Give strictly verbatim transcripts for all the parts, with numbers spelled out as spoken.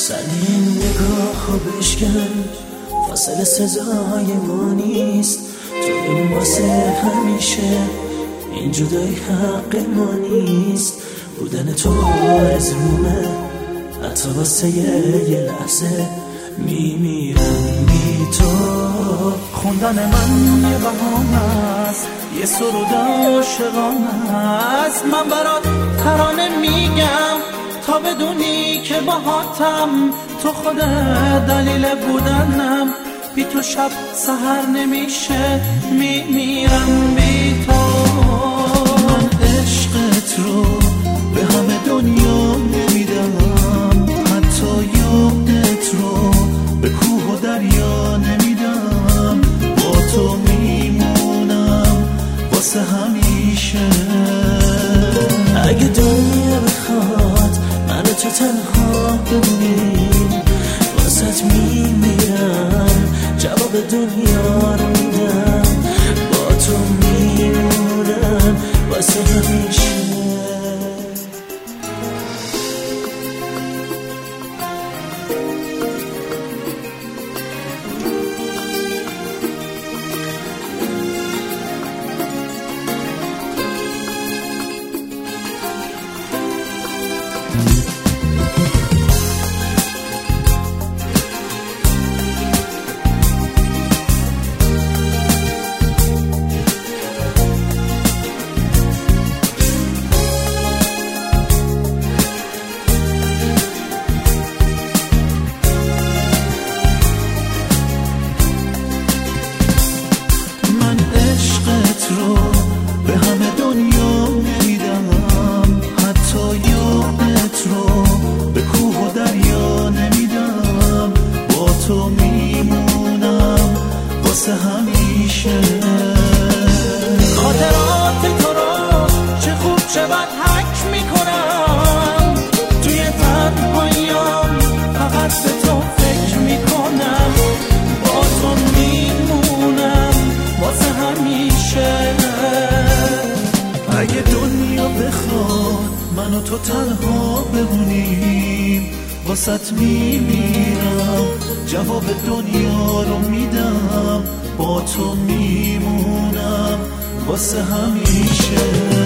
سری این نگاه رو بشکن، فاصله سزای ما نیست. تو این واسه همیشه، این جدای حق ما نیست. بودن تو آرزومه، حتی واسه یه لحظه میمیرم بی تو. خوندن من یه بهانه است، یه سرود عاشقانه است. من برات ترانه میگم تا بدونی که باهاتم. تو خودت دلیل بودنم، بی تو شب سحر نمیشه، میمیرم بی تو. من عشقت رو به همه دنیا نمیدم، حتی یادت رو به کوه و دریا نمیدم. با تو میمونم واسه همیشه. اگه دنیا بخواد منو تو تنها بمونیم، واسه میمیرم، جواب دنیا رو میدم. با تو میمونم واسه همیشه. به همه دنیا نمیدم، حتی یادت رو به کوه و دریا نمیدم. با تو میمونم واسه همیشه. خاطرات تو رو چه خوب چه بد حک میکنم، توی تنهاییام فقط به تو فکر میکنم. با تو میمونم واسه همیشه. اگه دنیا بخواد منو تو تنها بمونیم، واسط میمیرم، جواب دنیا رو میدم. با تو میمونم واسه همیشه.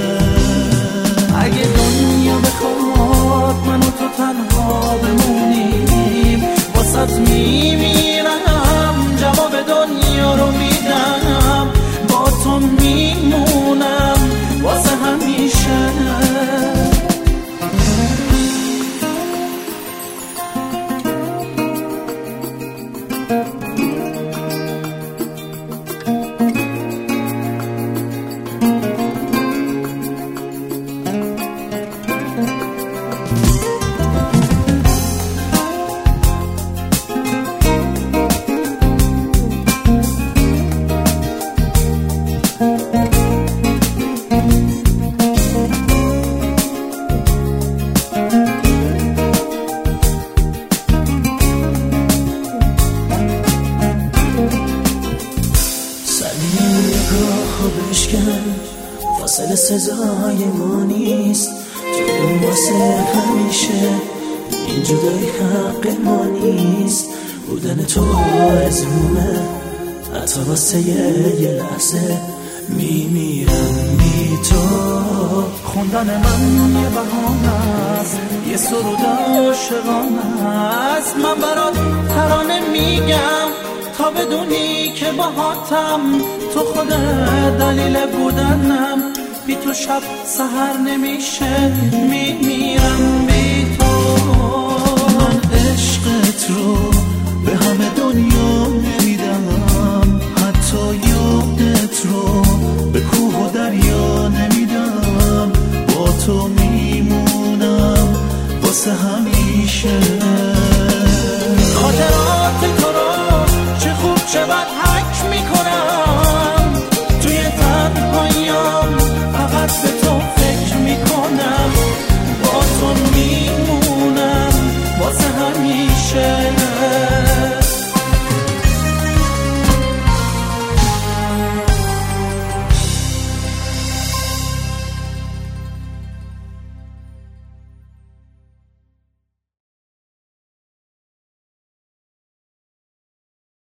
اگه دنیا بخواد منو تو تنها بمونیم، واسط میمیرم، جواب دنیا رو میدم. با تو میمونم واسه همیشه. بشکن، فاصله سزای ما نیست. تو واسه همیشه، این جدای حق ما نیست. بودن تو آرزومه، حتی واسه یه لحظه میمیرم بی تو. خوندن من یه بهانه است، یه سرود عاشقانه است. من برات ترانه میگم تا بدونی که باهاتم. تو خودت دلیل بودنم، بی تو شب سحر نمیشه، میمیرم بی تو. من عشقت رو به همه دنیا نمیدم، حتی یادت رو به کوه و دریا نمیدم. با تو